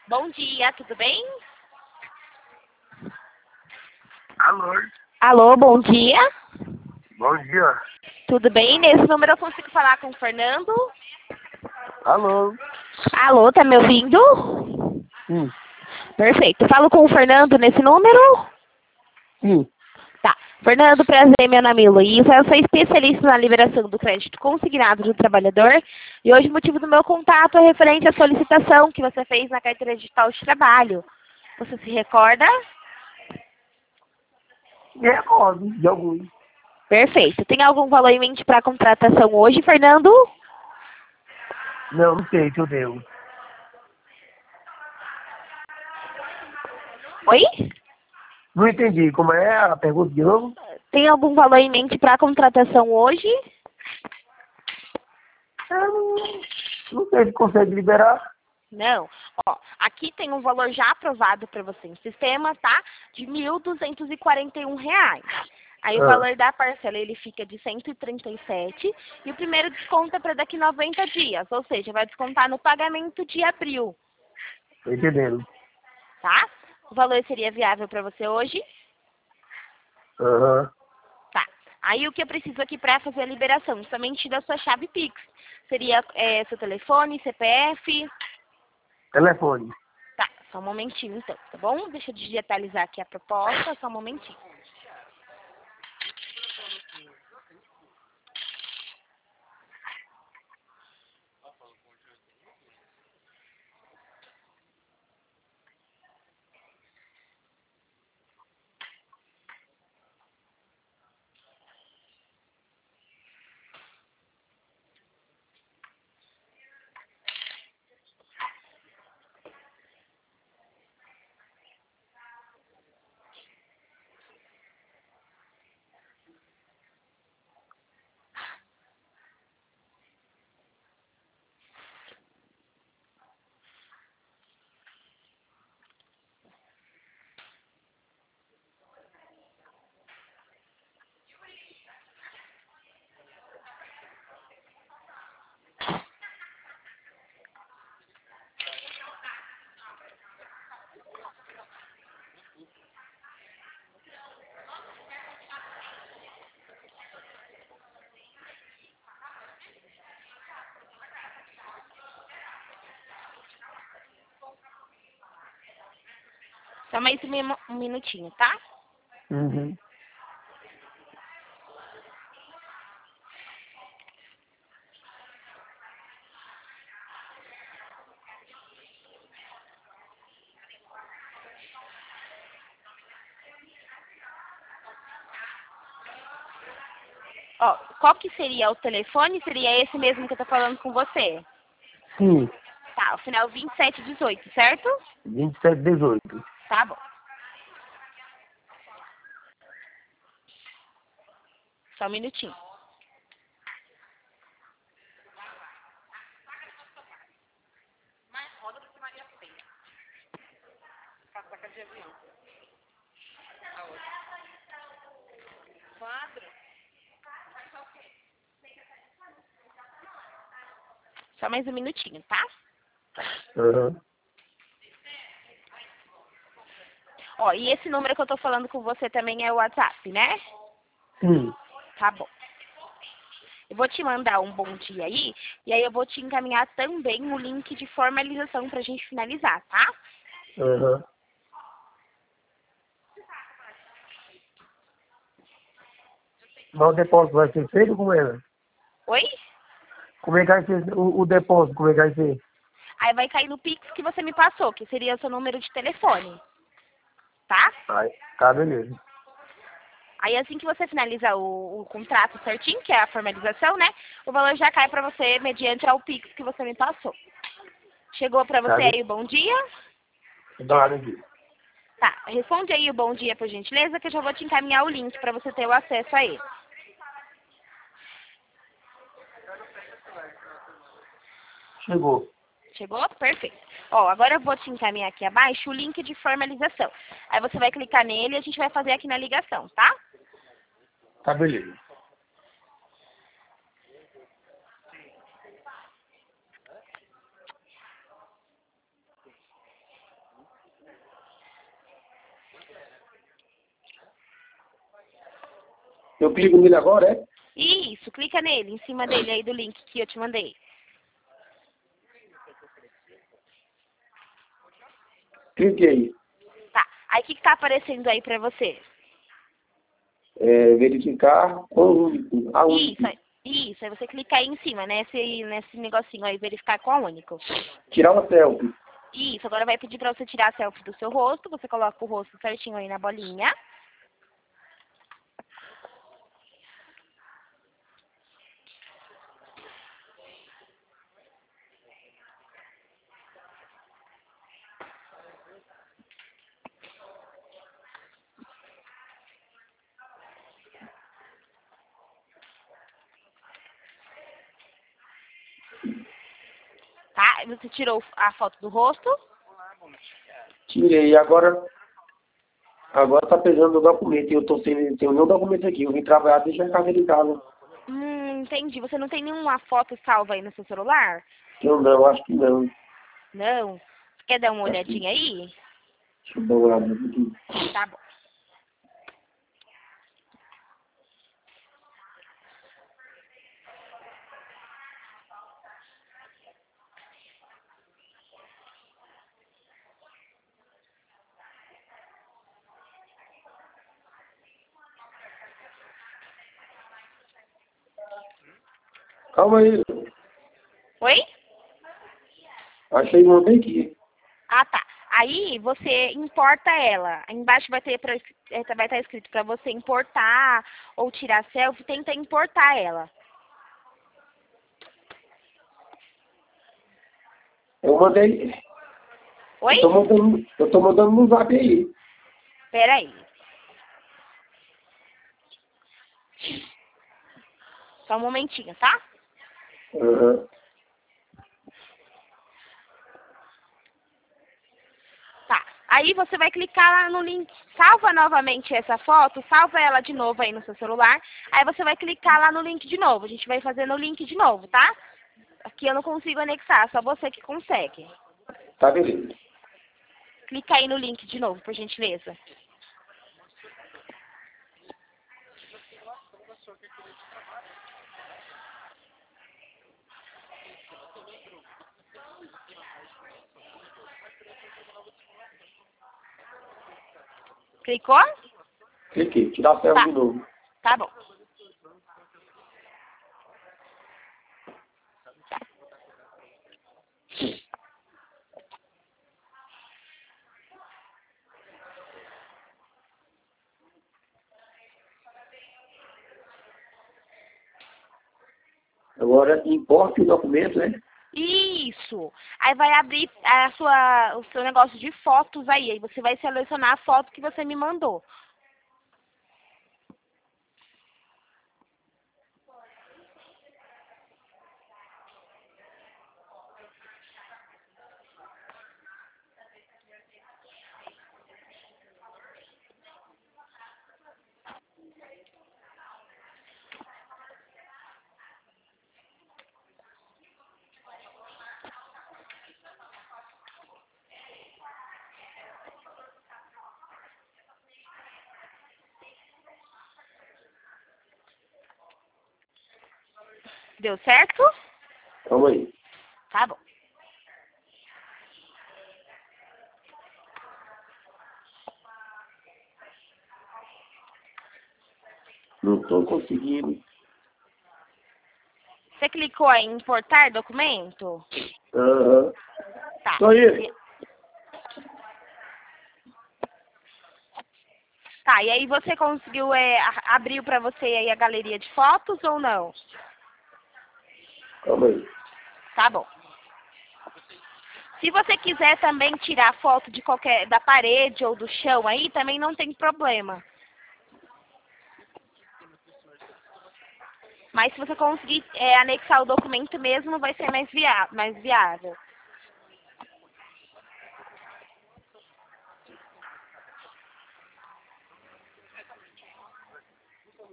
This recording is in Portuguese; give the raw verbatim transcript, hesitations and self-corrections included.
Bom dia, tudo bem? Alô? Alô, bom dia. Bom dia. Tudo bem? Nesse número eu consigo falar com o Fernando? Alô? Alô, tá me ouvindo? Sim. Perfeito. Eu falo com o Fernando nesse número? Sim. Tá. Fernando, prazer, meu nome é Luísa. Eu sou especialista na liberação do crédito consignado do trabalhador. E hoje o motivo do meu contato é referente à solicitação que você fez na carteira digital de trabalho. Você se recorda? Me recordo de alguns. Perfeito. Tem algum valor em mente para a contratação hoje, Fernando? Não, não sei se eu devo. Oi? Não entendi. Como é a pergunta de novo? Tem algum valor em mente para a contratação hoje? Eu não, não sei se consegue liberar. Não. Ó, aqui tem um valor já aprovado para você em sistema, tá? De mil duzentos e quarenta e um reais. Aí o Ah, valor da parcela ele fica de cento e trinta e sete e o primeiro desconto é para daqui noventa dias, ou seja, vai descontar no pagamento de abril, tô entendendo. tá? O valor seria viável para você hoje? Aham. Tá. Aí o que eu preciso aqui para fazer a liberação? Somente da sua chave Pix. Seria é, seu telefone, C P F. Telefone. Tá, só um momentinho então, tá bom? Deixa eu digitalizar aqui a proposta, só um momentinho. Só mais um, minu- um minutinho, tá? Uhum. Ó, qual que seria o telefone? Seria esse mesmo que eu tô falando com você? Sim. Tá, o final vinte e sete dezoito, certo? vinte e sete, dezoito. Tá bom. Só um minutinho. Só mais um minutinho, tá? Aham. Ó, e esse número que eu tô falando com você também é o WhatsApp, né? Sim. Tá bom. Eu vou te mandar um bom dia aí, e aí eu vou te encaminhar também o link de formalização pra gente finalizar, tá? Aham. Mas o depósito vai ser feito como é? Oi? Como é que vai ser o, o depósito? Como é que vai ser? Aí vai cair no Pix que você me passou, que seria o seu número de telefone, tá? Aí, tá, beleza. Aí assim que você finaliza o, o contrato certinho, que é a formalização, né? O valor já cai pra você mediante ao Pix que você me passou. Chegou pra Tá, você aí o bom dia? tá, beleza. Tá, responde aí o bom dia, por gentileza, que eu já vou te encaminhar o link pra você ter o acesso a ele. Chegou. Chegou? Perfeito. Ó, agora eu vou te encaminhar aqui abaixo o link de formalização. Aí você vai clicar nele e a gente vai fazer aqui na ligação, tá? Tá, beleza. Eu clico nele agora, é? Isso, clica nele, em cima dele aí do link que eu te mandei. Cliquei. Tá, aí o que que tá aparecendo aí pra você? É, verificar com o único. A único. Isso, aí- isso, aí você clica aí em cima, nesse, nesse negocinho aí, verificar com a único. Tirar uma selfie. Isso, agora vai pedir pra você tirar a selfie do seu rosto, você coloca o rosto certinho aí na bolinha. Tá, aí você tirou a foto do rosto. Tirei. Agora, agora tá pesando o documento. E eu tô sem, tenho nenhum documento aqui. Eu vim trabalhar, deixa a carteira em casa. Hum, entendi. Você não tem nenhuma foto salva aí no seu celular? Eu não, acho que não. Não? Você quer dar uma Acho que, olhadinha aí? deixa eu dar uma olhada aqui. Tá bom. Calma aí. Oi? Achei uma bem aqui. Ah, tá. Aí você importa ela. Aí embaixo vai ter pra, eh, vai estar escrito para você importar ou tirar selfie. Tenta importar ela. Eu mandei. Oi? Eu tô mandando, eu tô mandando no zap aí. Pera aí. Só um momentinho, tá? Uhum. Tá. Aí você vai clicar lá no link. Salva novamente essa foto. Salva ela de novo aí no seu celular. Aí você vai clicar lá no link de novo. A gente vai fazer no link de novo, tá? Aqui eu não consigo anexar. Só você que consegue. Tá, beleza. Clica aí no link de novo, por gentileza. Clicou? Cliquei. Tirar a selfie Tá. de novo. Tá bom. Agora, importe o documento, né? Isso. Aí vai abrir a sua, o seu negócio de fotos aí. Aí você vai selecionar a foto que você me mandou. Deu certo? Calma aí. Tá bom. Não tô conseguindo. Você clicou aí em importar documento? Aham. Tá. Só isso. Tá, e aí você conseguiu, é, a- abriu pra você aí a galeria de fotos ou não? Calma aí. Tá bom. Se você quiser também tirar foto de qualquer, da parede ou do chão aí, também não tem problema. Mas se você conseguir é, anexar o documento mesmo, vai ser mais, via mais viável.